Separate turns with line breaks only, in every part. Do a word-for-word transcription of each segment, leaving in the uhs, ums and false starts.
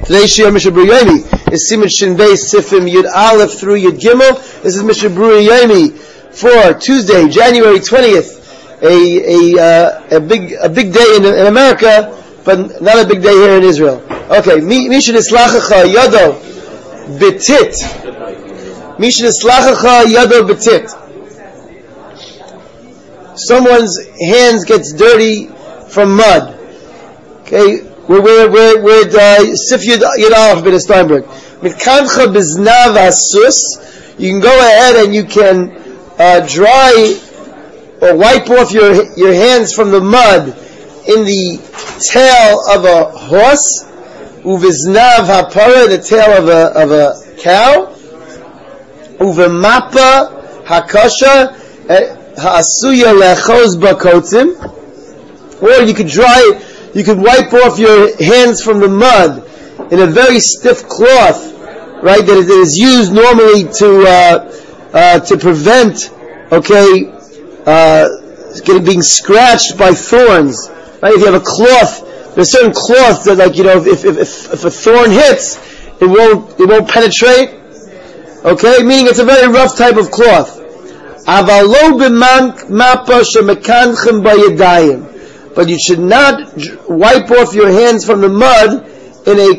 Today's Shir Mishnah Berurah Yomi is Siman Shin Beis Sifim Yud Aleph through Yud Gimel. This is Mishnah Berurah Yomi for Tuesday, January twentieth. A a uh, a big a big day in, in America, but not a big day here in Israel. Okay, Mishin Islachacha Yado Betit. Mishin Islachacha Yado Betit. Someone's hands gets dirty from mud. Okay. We're we're we're we're Sif Yud Aleph B'nai Steinberg. Mitkancha biznav asus. You can go ahead and you can uh, dry or wipe off your your hands from the mud in the tail of a horse. Uviznav hapara, the tail of a of a cow. Uvemapa hakasha haasuya lechos bakotzim. Or you could dry. You could wipe off your hands from the mud in a very stiff cloth, right? That is used normally to uh, uh, to prevent, okay, uh, getting being scratched by thorns, right? If you have a cloth, there's certain cloths that, like, you know, if if if, if a thorn hits, it won't it won't penetrate. Okay, meaning it's a very rough type of cloth. Avalo b'man mapa shemekanchim b'yadayim. But you should not wipe off your hands from the mud in a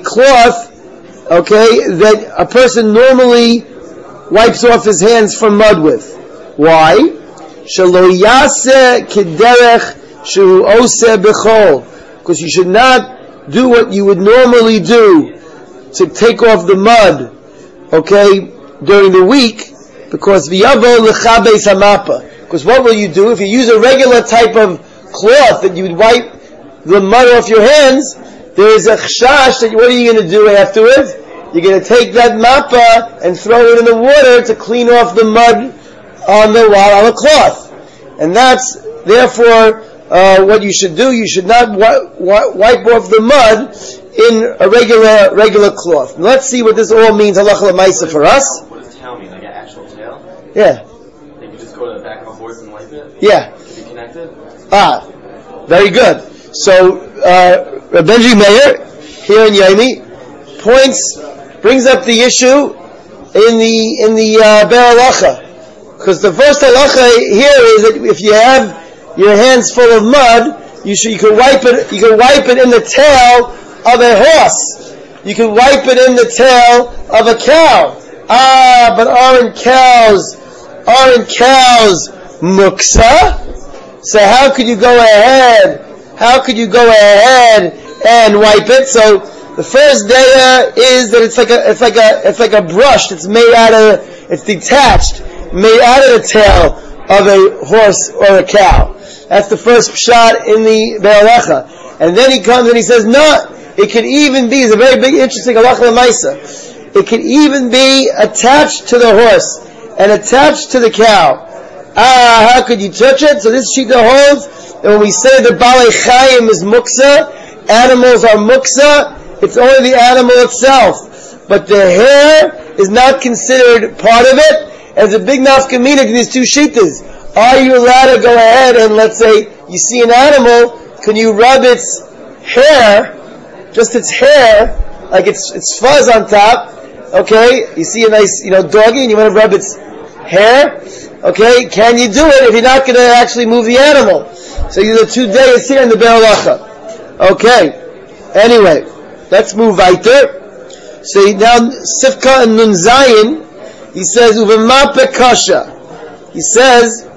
cloth, okay, that a person normally wipes off his hands from mud with. Why? Shelo yaseh kederech shehu oseh b'chol. Because you should not do what you would normally do to take off the mud, okay, during the week, because v'yavo l'chabes hamapa. Because what will you do if you use a regular type of cloth that you would wipe the mud off your hands? There is a chashash that what are you going to do afterwards? You're going to take that mappa and throw it in the water to clean off the mud on the on the cloth, and that's therefore uh, what you should do. You should not wi- wi- wipe off the mud in a regular regular cloth. Now let's see what this all means halacha l'maisa for us.
What does tail mean? Like an actual tail?
Yeah.
They can just go to the back of a horse and wipe it?
Yeah.
Is it connected?
Ah, very good. So, uh, Benji Meir, here in Yomi, points, brings up the issue in the, in the, uh, Be'er Halacha. Because the first halacha here is that if you have your hands full of mud, you should, you can wipe it, you can wipe it in the tail of a horse. You can wipe it in the tail of a cow. Ah, but aren't cows, aren't cows muksa? So how could you go ahead? How could you go ahead and wipe it? So the first daya is that it's like a, it's like a, it's like a brush. It's made out of, it's detached, made out of the tail of a horse or a cow. That's the first shot in the Be'er Halacha. And then he comes and he says, no, it could even be. It's a very big, interesting halacha l'maisa. It could even be attached to the horse and attached to the cow. Ah, how could you touch it? So this shita holds that when we say the Balei Chayim is muksa, animals are muksa, it's only the animal itself. But the hair is not considered part of it. As a big nafkamina to these two shitas. Are you allowed to go ahead and, let's say, you see an animal, can you rub its hair, just its hair, like it's it's fuzz on top, okay? You see a nice, you know, doggy and you want to rub its hair, okay, can you do it if you're not going to actually move the animal? So these are two days here in the Be'er Halacha. Okay, anyway, let's move weiter. So now, Sifka and Nun Zayin, he says, Uvemape kasha. He says,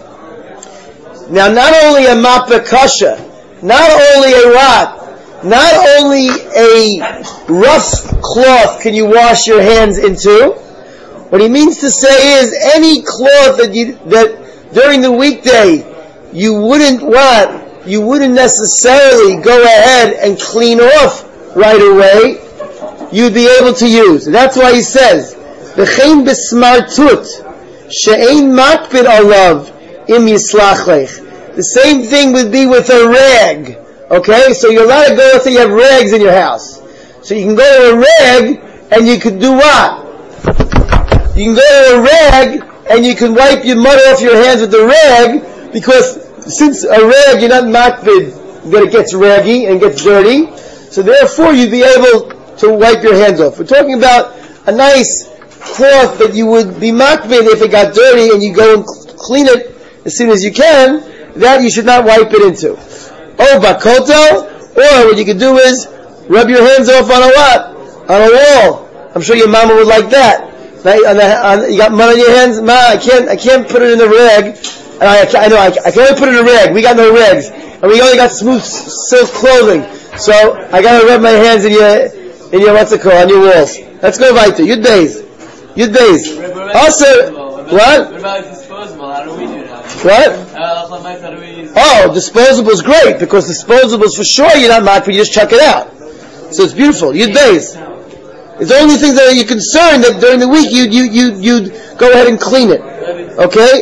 now not only a mape kasha, not only a what, not only a rough cloth can you wash your hands into. What he means to say is any cloth that you that during the weekday you wouldn't what you wouldn't necessarily go ahead and clean off right away, you'd be able to use. And that's why he says v'chein b'smartut she'ein makpid alav im yislach lech. The same thing would be with a rag. Okay, so you're allowed to go. Let's say you have rags in your house, so you can go to a rag and you could do what? You can go to a rag and you can wipe your mud off your hands with the rag, because since a rag, you're not makpid that it gets raggy and gets dirty, so therefore you'd be able to wipe your hands off. We're talking about a nice cloth that you would be makbid if it got dirty and you go and clean it as soon as you can. That you should not wipe it into. Oh, bakoto, or what you could do is rub your hands off on a what? On a wall. I'm sure your mama would like that. Right? On the, on, you got mud on your hands? Ma, I can't, I can't put it in a rag. And I, I know, I, I can only put it in a rag. We got no rags. And we only got smooth silk clothing. So, I gotta rub my hands in your, in your, what's it called, on your walls. Let's go weiter. Yud Beis. Yud Beis. Also, what?
What about disposable? How do we do that?
What?
Uh,
oh, disposable is great, because disposables for sure you're not makbid, you just chuck it out. So it's beautiful. Yud Beis. It's the only thing that you're concerned that during the week you you you you'd go ahead and clean it. Okay?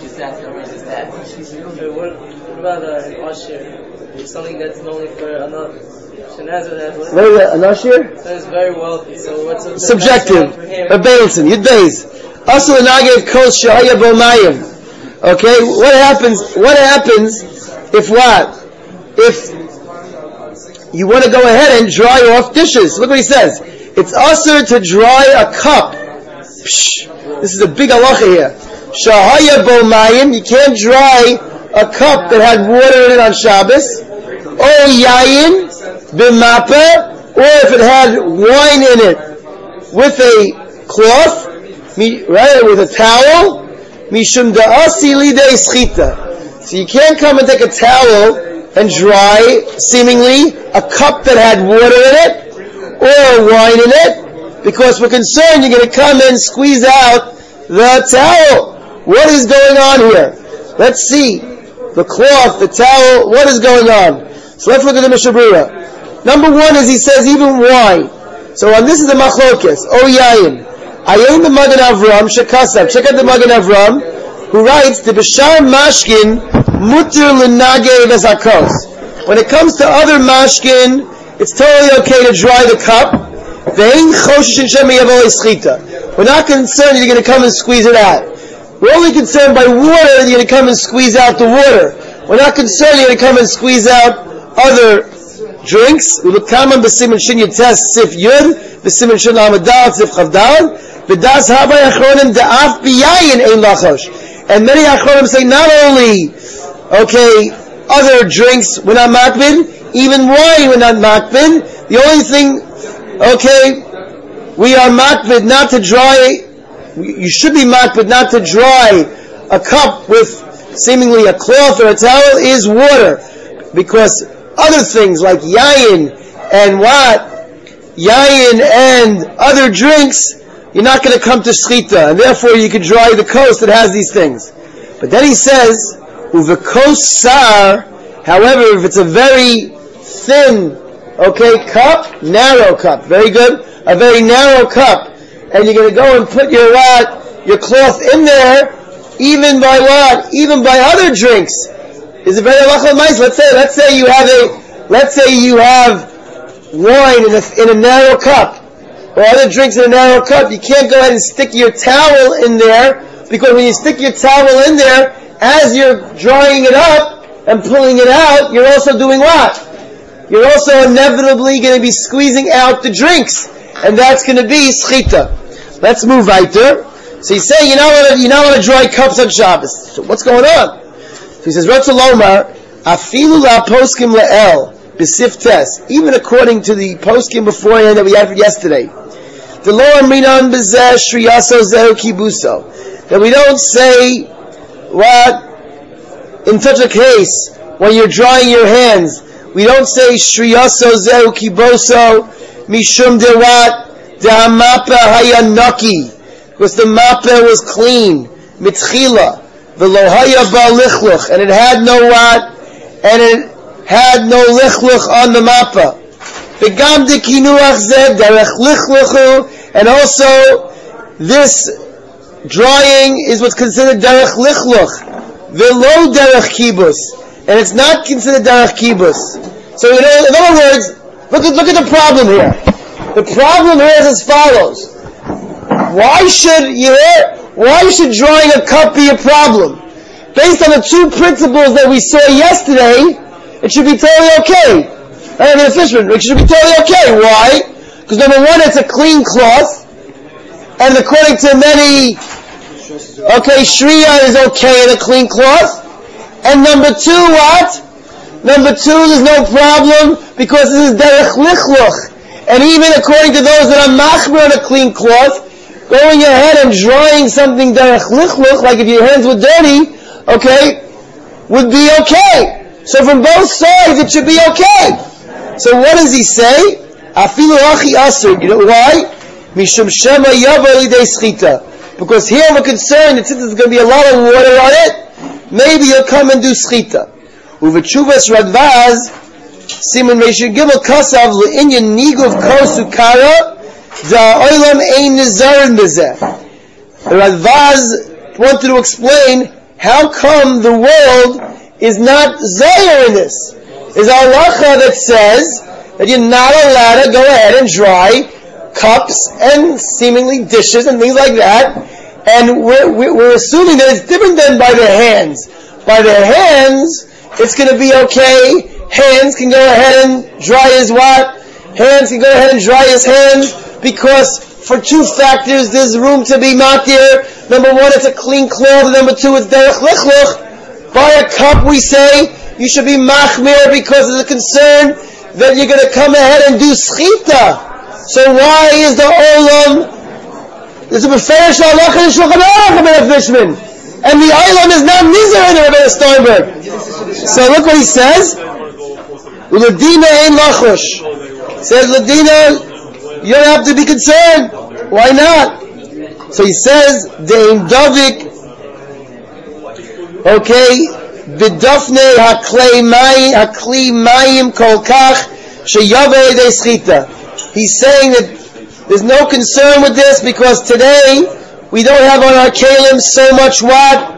What about an usher? Something that's only for another.
What is that? An usher?
So it's very wealthy. So what's the
subjective? A Bailson. Yud Beis. Also, the nagev kos shahaya bomayim. Okay? What happens? What happens if what? If you want to go ahead and dry off dishes? Look what he says. It's usher to dry a cup. Psh, this is a big halacha here. Shahaya bomayim. You can't dry a cup that had water in it on Shabbos. Or yayin b'mapa. Or if it had wine in it with a cloth, right, with a towel. Mishum da'asi lidei schita. So you can't come and take a towel and dry, seemingly, a cup that had water in it or wine in it, because we're concerned you're going to come and squeeze out the towel. What is going on here? Let's see. The cloth, the towel, what is going on? So let's look at the Mishnah Berurah. Number one is he says even wine. So on this is the machlokes. O yayin. Ayin the Magen Avram shekasav. Check out the Magen Avram who writes the b'shar mashkin mutter l'nageh v'zakos. When it comes to other mashkin, it's totally okay to dry the cup. We're not concerned you're going to come and squeeze it out. We're only concerned by water that you're going to come and squeeze out the water. We're not concerned you're going to come and squeeze out other drinks. We look common b'simin shin yites sif yud, b'simin shin amadal sif chavdal, v'das habay achronim da'af biyayin ein lachosh. And many achronim say not only, okay, other drinks we're not makbid, even wine we're not makbid. The only thing, okay, we are makbid not to dry, you should be makbid not to dry a cup with seemingly a cloth or a towel is water. Because other things like yayin and what? Yayin and other drinks, you're not going to come to shchita. And therefore you can dry the kos that has these things. But then he says, uvekos sar, however, if it's a very thin, okay, cup, narrow cup, very good, a very narrow cup, and you're going to go and put your what? Your cloth in there, even by what? Even by other drinks. Is it very halacha mice? Let's say, let's say you have a, let's say you have wine in a, in a narrow cup, or other drinks in a narrow cup. You can't go ahead and stick your towel in there, because when you stick your towel in there, as you're drying it up and pulling it out, you're also doing what? You're also inevitably going to be squeezing out the drinks, and that's going to be schita. Let's move weiter. So he's saying you're not allowed to, you're not allowed to dry cups on Shabbos. So what's going on? He says, Ratz Lomar, afilu la poskim le'el, b'sif tes, even according to the poskim beforehand that we had yesterday, the lo amrinan b'zeh shriyaso zehu kibuso, that we don't say, what, in such a case, when you're drying your hands, we don't say shriyaso zehu kibuso, mishum de what, de hamapa hayanaki, because the mapa was clean, mitchila, V'lohaya ba lichluch, and it had no what? And it had no lichluch on the mappa. V'gam de kinuach zeh derech lichluchu, and also this drying is what's considered derech lichluch. V'lo derech kibus, and it's not considered derech kibus. So in other words, look at look at the problem here. The problem here is as follows. Why should you? Why should drying a cup be a problem? Based on the two principles that we saw yesterday, it should be totally okay. I mean, a fisherman, it should be totally okay. Why? Because number one, it's a clean cloth, and according to many, okay, Shriya is okay in a clean cloth. And number two, what? Number two, there's no problem because this is derech lichluch. And even according to those that are machmer on a clean cloth, going ahead and drying something derech lichluch, like if your hands were dirty, okay, would be okay. So from both sides, it should be okay. So what does he say? Afilu achi asur. You know why? Mishum shema yava lidei schita. Because here we're concerned that since there's going to be a lot of water on it, maybe you'll come and do schita. Uvechuvas Radvaz, Simon Reishin Gimel Kasav le'inyan niguv kosu kara da oilam ein nizarin bezeh. Radvaz wanted to explain how come the world is not zayir in this. Is a halacha that says that you're not allowed to go ahead and dry cups and seemingly dishes and things like that, and we're, we're assuming that it's different than by the hands. By the hands, it's going to be okay. Hands can go ahead and dry his what? Hands can go ahead and dry his hands, because for two factors there's room to be matir. Number one, it's a clean cloth, and number two, it's derech lichluch. By a cup, we say you should be machmir because of the concern that you're going to come ahead and do schita. So why is the olam? There's a beferish halacha in Shulchan Aruch about Fishman, and the olam is not nizar in the Rebbe Steinberg. So look what he says. Uladina ein lachush. Says Ladina, you don't have to be concerned. Why not? So he says deim davik. Okay, b'dafnei haklei mayim hakli mayim kol kach sheyaveh edei schita. He's saying that there's no concern with this because today we don't have on our kalim so much what?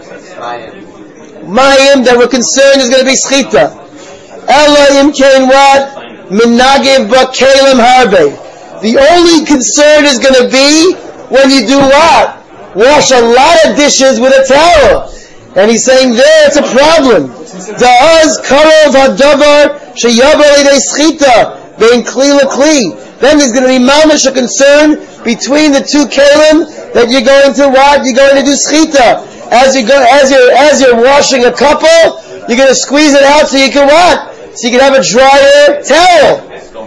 Mayim, that we're concerned is going to be schita. Ella im kain what? Minagiv ba kalim harbe. The only concern is going to be when you do what? Wash a lot of dishes with a towel. And he's saying there it's a problem. Da'az karov hadavar sheyavar lidei schita bein kli lekli. Then there's going to be mamash a concern between the two kalim that you're going to what? You're going to do schita. As you go, as you're as you're washing a couple, you're going to squeeze it out so you can what? So you can have a drier towel.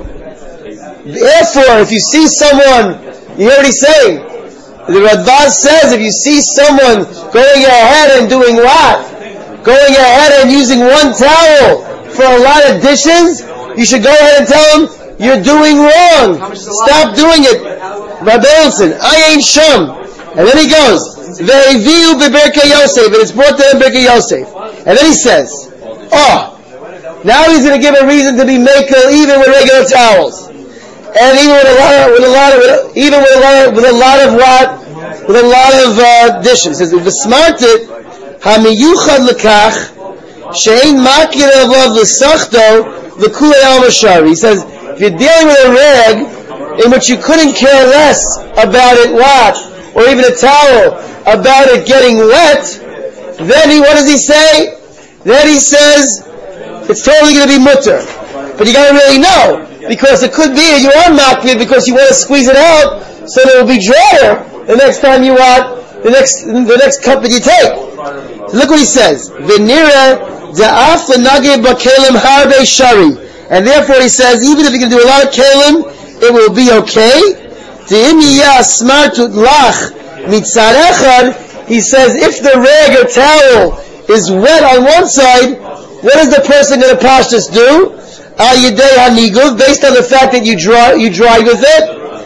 Therefore, if you see someone, you hear what he's saying. The Radvaz says if you see someone going ahead and doing what? Going ahead and using one towel for a lot of dishes, you should go ahead and tell him you're doing wrong. Stop doing it. Rabbi Olson, I ain't shum. And then he goes, Ve'eviu beBirkei Yosef, and it's brought to him Birkei Yosef. And then he says, oh, now he's going to give a reason to be makel even with regular towels. And even with a lot of, with a lot of, even with a lot of, with a lot of what? With a lot of uh, dishes. He says, "V'smartit hamiyuchad lekach she'ein makir avav l'sachto l'kulei al mashari." He says, if you're dealing with a rag in which you couldn't care less about it, what, or even a towel about it getting wet, then he, what does he say? Then he says it's totally going to be mutter. But you got to really know. Because it could be that you are makbid because you want to squeeze it out so that it will be drier the next time you want the next the next cup that you take. So look what he says. V'nira da'af l'nageh b'kelim harbe shari. And therefore he says, even if you can do a lot of kelim, it will be okay. De'im yiyah smartut lach mitzad echad. He says, if the rag or towel is wet on one side, what is the person going to pashtus do? Al yedei haniguv, based on the fact that you dry you dry with it,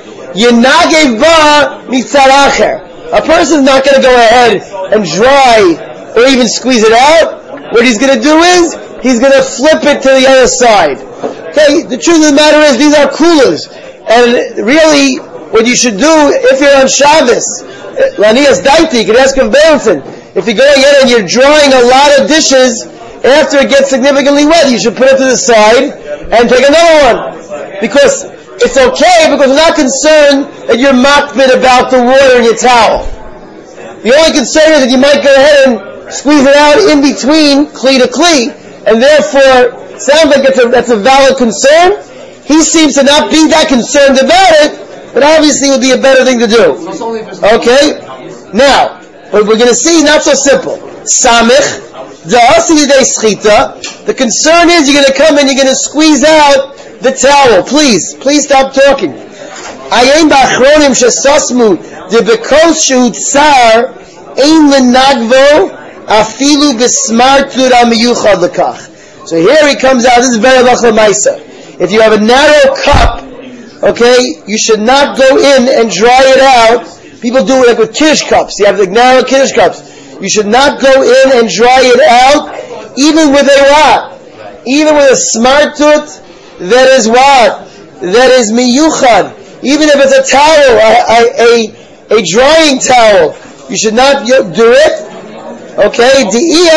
yenagev ba mitzad acher. A person's not going to go ahead and dry or even squeeze it out. What he's going to do is he's going to flip it to the other side. Okay, the truth of the matter is these are coolers, and really what you should do if you're on Shabbos, Lanias Daiti, you can ask him Benson, if you're going in and you're drying a lot of dishes. After it gets significantly wet, you should put it to the side and take another one. Because it's okay, because we're not concerned that you're makbid about the water in your towel. The only concern is that you might go ahead and squeeze it out in between kli to kli, and therefore, it sounds like it's a, that's a valid concern. He seems to not be that concerned about it, but obviously it would be a better thing to do. Okay? Now, what we're going to see, not so simple. Samich, the concern is you're going to come and you're going to squeeze out the towel. Please, please stop talking. Ayin ba'achronim shesosmu debekos shu tsar ein lenagvo afilu b'smartud amiyuchad lekach. So here he comes out. This is very lach l'maisa. If you have a narrow cup, okay, you should not go in and dry it out. People do it like with kiddush cups. You have the narrow kiddush cups. You should not go in and dry it out, even with a what? Even with a smartut that is what? That is miyuchad. Even if it's a towel, a, a, a drying towel, you should not do it. Okay?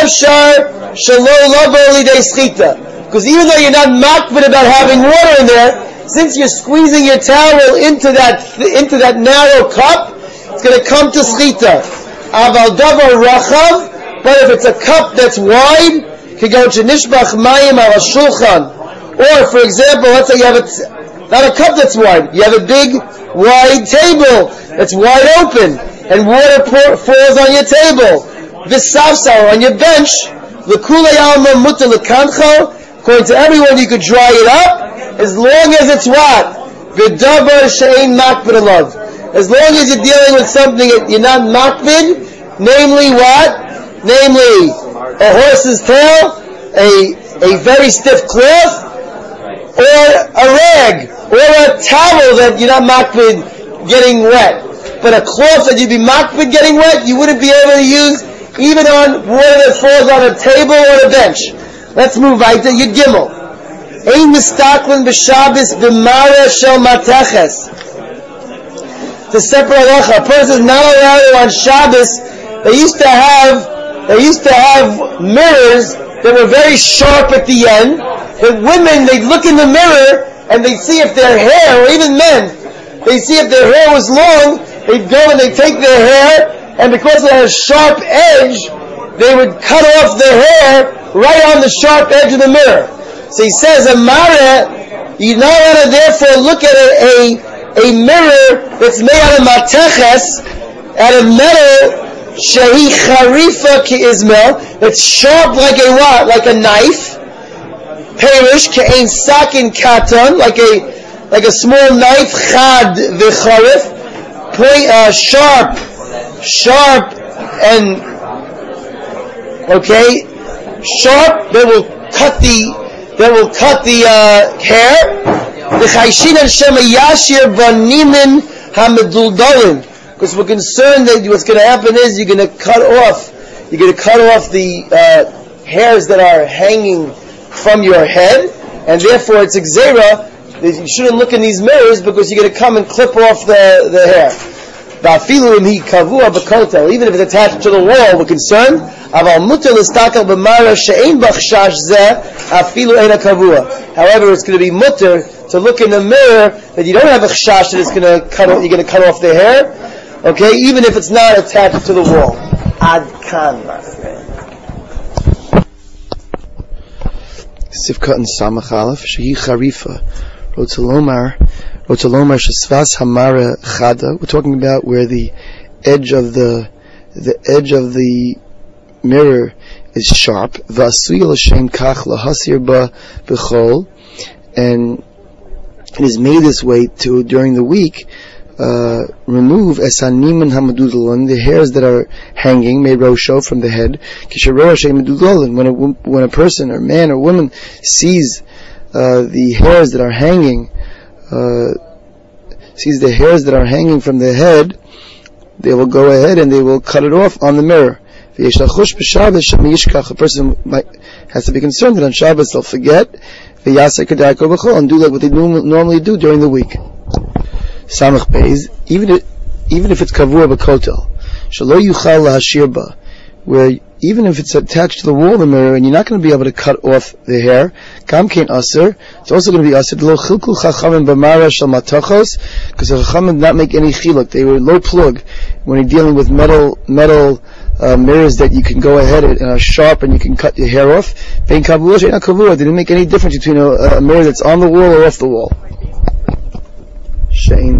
Because even though you're not makbid about having water in there, since you're squeezing your towel into that into that narrow cup, it's going to come to schita. Aval davar rachav, but if it's a cup that's wide, can go to nishbach mayim al shulchan. Or, for example, let's say you have a, not a cup that's wide, you have a big, wide table that's wide open, and water pour, falls on your table. V'savsar, on your bench, l'kulei alma muta l'kancho, according to everyone, you could dry it up, as long as it's what? V'davar she'ein makbid alav. As long as you're dealing with something that you're not makbid, namely what? Namely, a horse's tail, a, a very stiff cloth, or a rag, or a towel that you're not makbid getting wet. But a cloth that you'd be makbid getting wet, you wouldn't be able to use even on water that falls on a table or a bench. Let's move right to Yud Gimel. Ein mistaklin b'Shabbos b'mara shel mateches. To separate halacha, a person is not allowed on Shabbos. They used to have, they used to have mirrors that were very sharp at the end. But women, they'd look in the mirror and they'd see if their hair, or even men, they'd see if their hair was long. They'd go and they'd take their hair, and because it had a sharp edge, they would cut off their hair right on the sharp edge of the mirror. So he says, Amara, you're not allowed to therefore look at a, a a mirror that's made out of mateches, out of metal, shehi charifa ki Ismail, that's sharp like a what? Like a knife. Perish ke'ein sakin katan, like a like a small knife, chad v'charif, point uh, sharp, sharp and okay, sharp that will cut the that will cut the uh, hair. Because we're concerned that what's going to happen is you're going to cut off, you're going to cut off the uh, hairs that are hanging from your head, and therefore it's exera that you shouldn't look in these mirrors because you're going to come and clip off the, the hair. Even if it's attached to the wall, we're concerned. However, it's going to be mutter to look in the mirror that you don't have a chashash that it's going to cut off, you're going to cut off the hair. Okay, even if it's not attached to the wall. Ad kan. Sifkat and Samach Aleph Shehi Charifa Rotalomar Rotalomar Shesvas Hamara Chada. We're talking about where the edge of the the edge of the mirror is sharp. V'asui l'shem kach lahasir ba b'chol, and it is made this way to during the week uh, remove esaniman hamadudalon, the hairs that are hanging, made rosho from the head. When a when a person or man or woman sees uh, the hairs that are hanging, uh, sees the hairs that are hanging from the head, they will go ahead and they will cut it off on the mirror. A person might, has to be concerned that on Shabbos they'll forget and do like what they normally do during the week. Samach Beis, even if, even if it's kavua b'kotel, shelo yuchal lahashir ba, where even if it's attached to the wall of the mirror and you're not going to be able to cut off the hair, kam kein aser, it's also going to be aser lo chilku chachamim b'mara shel matachos, because the chachamim did not make any chiluk. They were low plug when you're dealing with metal metal uh, mirrors that you can go ahead and are sharp and you can cut your hair off. Bein kavua she'eina kavua. Didn't make any difference between a, a mirror that's on the wall or off the wall. Shein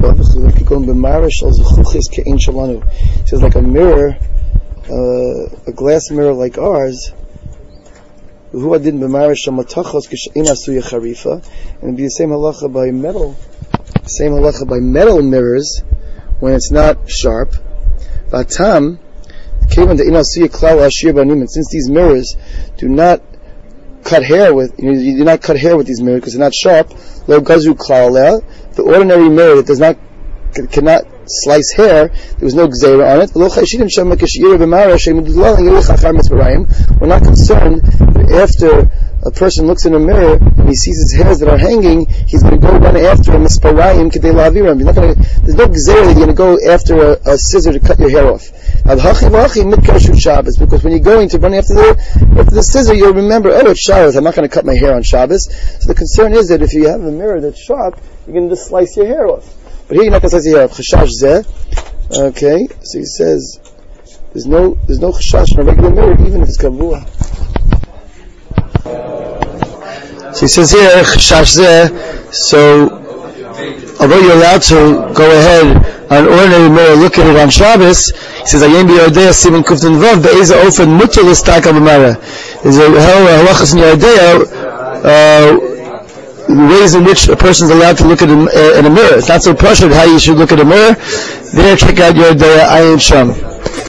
It says like a mirror, uh, a glass mirror like ours. Who I didn't b'marash matachos k'shein asuya charifa, and it'd be the same halacha by metal, same halacha by metal mirrors when it's not sharp. Batam, kevan de'ina asuya klal ashir banim, and since these mirrors do not cut hair with, you know, you do not cut hair with these mirrors because they're not sharp. Lo gazu klal aleh, the ordinary mirror that does not cannot slice hair, there was no gzeira on it. We're not concerned that after a person looks in a mirror and he sees his hairs that are hanging, he's going to go run after him. There's no gzeira that you're going to go after a, a scissor to cut your hair off. Because when you're going to run after the after the scissor, you'll remember, oh, it's Shabbos, I'm not going to cut my hair on Shabbos. So the concern is that if you have a mirror that's sharp, you're going to just slice your hair off. But here you're not going to slice your hair off. Chashash zeh. Okay, so he says there's no there's no chashash in a regular mirror, even if it's kavua. So he says here chashash zeh. So although you're allowed to go ahead on an ordinary mirror, look at it on Shabbos, he says ayem b'yardea siman kuftin vav be'eza ofen mutar l'stakal b'mara. There's a halachas in Yardea, uh ways in which a person is allowed to look at a, uh, in a mirror. It's not so pressured how you should look at a mirror. There, check out Yardea Ayin Sham.